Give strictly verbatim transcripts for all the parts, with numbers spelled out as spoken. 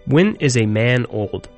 When is a man old?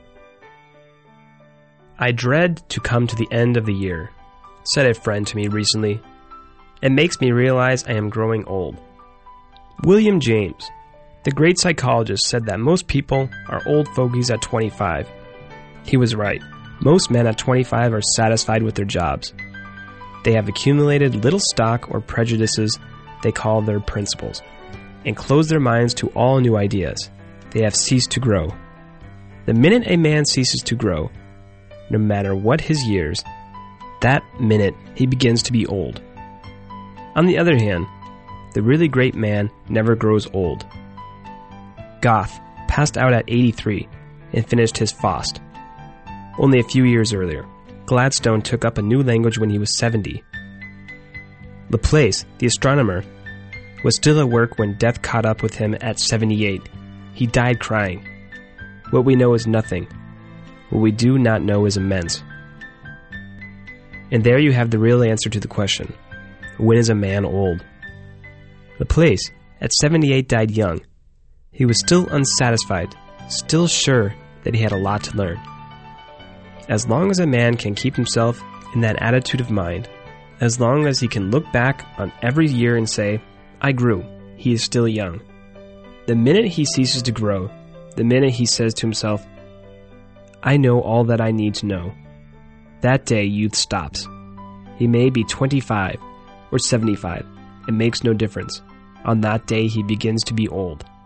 I dread to come to the end of the year, said a friend to me recently. It makes me realize I am growing old. William James, the great psychologist, said that most people are old fogies at twenty-five. He was right. Most men at twenty-five are satisfied with their jobs. They have accumulated little stock or prejudices they call their principles, and closed their minds to all new ideas. They have ceased to grow. The minute a man ceases to grow, no matter what his years, that minute he begins to be old. On the other hand, the really great man never grows old. Goethe passed out at eighty-three and finished his Faust. Only a few years earlier, Gladstone took up a new language when he was seventy. Laplace, the astronomer, was still at work when death caught up with him at seventy-eight. He died crying. What we know is nothing. What we do not know is immense. And there you have the real answer to the question, when is a man old? Laplace, at seventy-eight, died young. He was still unsatisfied, still sure that he had a lot to learn. As long as a man can keep himself in that attitude of mind, as long as he can look back on every year and say, I grew, he is still young. The minute he ceases to grow, the minute he says to himself, I know all that I need to know, that day youth stops. He may be twenty-five or seventy-five, it makes no difference. On that day he begins to be old.